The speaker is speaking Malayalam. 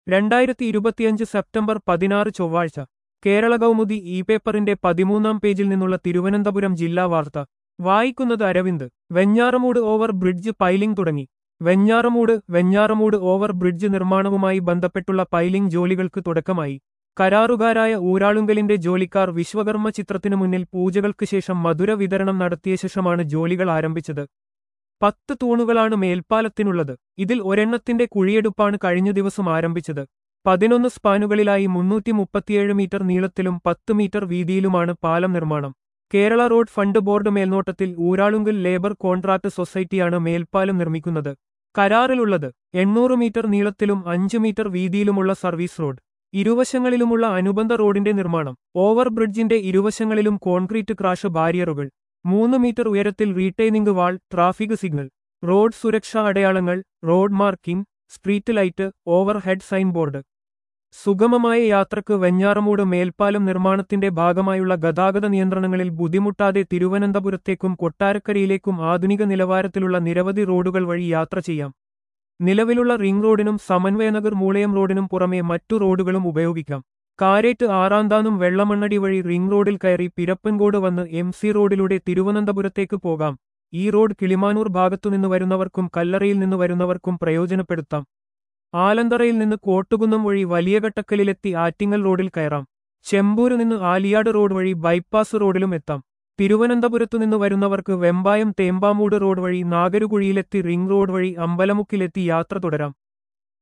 2025 സെപ്റ്റംബർ 16 ചൊവ്വാഴ്ച കേരള കൗമുദി ഇ പേപ്പറിന്റെ 13-ാം പേജിൽ നിന്നുള്ള തിരുവനന്തപുരം ജില്ലാ വാർത്ത വായിക്കുന്നത് Aravind. Venjaramoodu over bridge piling തുടങ്ങി. വെഞ്ഞാറമൂട് ഓവർ ബ്രിഡ്ജ് നിർമ്മാണവുമായി ബന്ധപ്പെട്ടുള്ള പൈലിംഗ് ജോലികൾക്ക് തുടക്കമായി. കരാറുകാരായ ഊരാളുങ്കലിന്റെ ജോലിക്കാർ വിശ്വകർമ്മ ചിത്രത്തിനു മുന്നിൽ പൂജകൾക്ക് ശേഷം മധുര വിതരണം നടത്തിയ ശേഷമാണ് ജോലികൾ ആരംഭിച്ചത്. 10 തൂണുകളാണ് മേൽപ്പാലത്തിനുള്ളത്. ഇതിൽ ഒരെണ്ണത്തിന്റെ കുഴിയെടുപ്പാണ് കഴിഞ്ഞ ദിവസം ആരംഭിച്ചത്. 11 സ്പാനുകളിലായി 337 മീറ്റർ നീളത്തിലും 10 മീറ്റർ വീതിയിലുമാണ് പാലം നിർമ്മാണം. കേരള റോഡ് ഫണ്ട് ബോർഡ് മേൽനോട്ടത്തിൽ ഊരാളുങ്കൽ ലേബർ കോൺട്രാക്ട് സൊസൈറ്റിയാണ് മേൽപ്പാലം നിർമ്മിക്കുന്നത്. കരാറിലുള്ളത് 800 മീറ്റർ നീളത്തിലും 5 മീറ്റർ വീതിയിലുമുള്ള സർവീസ് റോഡ്. ഇരുവശങ്ങളിലുമുള്ള അനുബന്ധ റോഡിന്റെ നിർമ്മാണം. ഓവർ ബ്രിഡ്ജിന്റെ ഇരുവശങ്ങളിലും കോൺക്രീറ്റ് ക്രാഷ് ബാരിയറുകൾ. 3 മീറ്റർ ഉയരത്തിൽ retaining wall, traffic signal, road സുരക്ഷാ അടയാളങ്ങൾ, road marking, street light, overhead sign board. സുഗമമായ യാത്രക്ക് വെഞ്ഞാറമൂട് മേൽപ്പാലം നിർമ്മാണത്തിന്റെ ഭാഗമായുള്ള ഗതാഗത നിയന്ത്രണങ്ങളിൽ ബുദ്ധിമുട്ടാതെ തിരുവനന്തപുരത്തേക്കും കൊട്ടാരക്കരയിലേക്കും ആധുനിക നിലവാരത്തിലുള്ള നിരവധി റോഡുകൾ വഴി യാത്ര ചെയ്യാം. നിലവിലുള്ള റിംഗ് റോഡിനും സമന്വയനഗർ മൂളയം റോഡിനും പുറമെ മറ്റു റോഡുകളും ഉപയോഗിക്കാം. കാരേറ്റ് ആറാന്താനം വെള്ളമണ്ണടി വഴി റിംഗ് റോഡിൽ കയറി പിരപ്പൻകോട് വന്ന് MC റോഡിലൂടെ തിരുവനന്തപുരത്തേക്ക് പോകാം. ഈ റോഡ് കിളിമാനൂർ ഭാഗത്തുനിന്ന് വരുന്നവർക്കും കല്ലറയിൽ നിന്ന് വരുന്നവർക്കും പ്രയോജനപ്പെടുത്താം. ആലന്തറയിൽ നിന്ന് കോട്ടുകുന്നം വഴി വലിയകട്ടക്കലിലെത്തി ആറ്റിങ്ങൽ റോഡിൽ കയറാം. ചെമ്പൂര് നിന്ന് ആലിയാട് റോഡ് വഴി ബൈപ്പാസ് റോഡിലും എത്താം. തിരുവനന്തപുരത്തുനിന്ന് വരുന്നവർക്ക് വെമ്പായം തേമ്പാമൂട് റോഡ് വഴി നാഗരുകുഴിയിലെത്തി റിംഗ് റോഡ് വഴി അമ്പലമുക്കിലെത്തി യാത്ര തുടരാം.